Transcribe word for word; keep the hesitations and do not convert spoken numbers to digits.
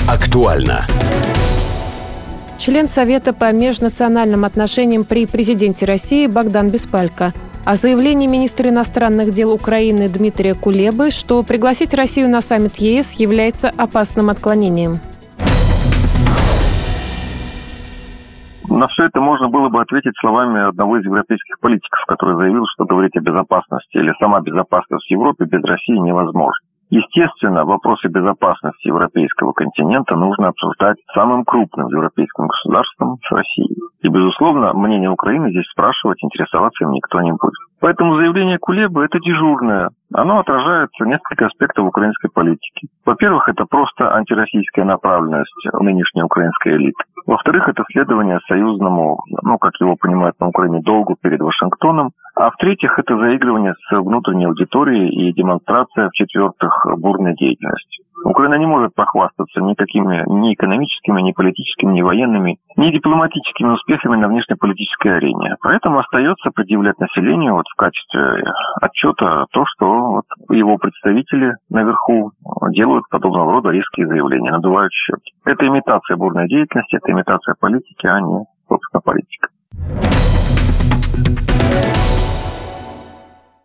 Актуально. Член Совета по межнациональным отношениям при президенте России Богдан Беспалько о заявлении министра иностранных дел Украины Дмитрия Кулебы, что пригласить Россию на саммит ЕС является опасным отклонением. На все это можно было бы ответить словами одного из европейских политиков, который заявил, что говорить о безопасности или сама безопасность в Европе без России невозможно. Естественно, вопросы безопасности европейского континента нужно обсуждать самым крупным европейским государством с Россией. И, безусловно, мнение Украины здесь спрашивать, интересоваться им никто не будет. Поэтому заявление Кулебы – это дежурное. Оно отражает несколько аспектов украинской политики. Во-первых, это просто антироссийская направленность нынешней украинской элиты. Во-вторых, это следование союзному, ну, как его понимают на Украине, долгу перед Вашингтоном. А в-третьих, это заигрывание с внутренней аудиторией и демонстрация, в-четвертых, бурной деятельности. Украина не может похвастаться никакими ни экономическими, ни политическими, ни военными, ни дипломатическими успехами на внешнеполитической арене. Поэтому остается предъявлять населению вот в качестве отчета то, что вот его представители наверху делают подобного рода резкие заявления, надувают щеки. Это имитация бурной деятельности, это имитация политики, а не, собственно, политика.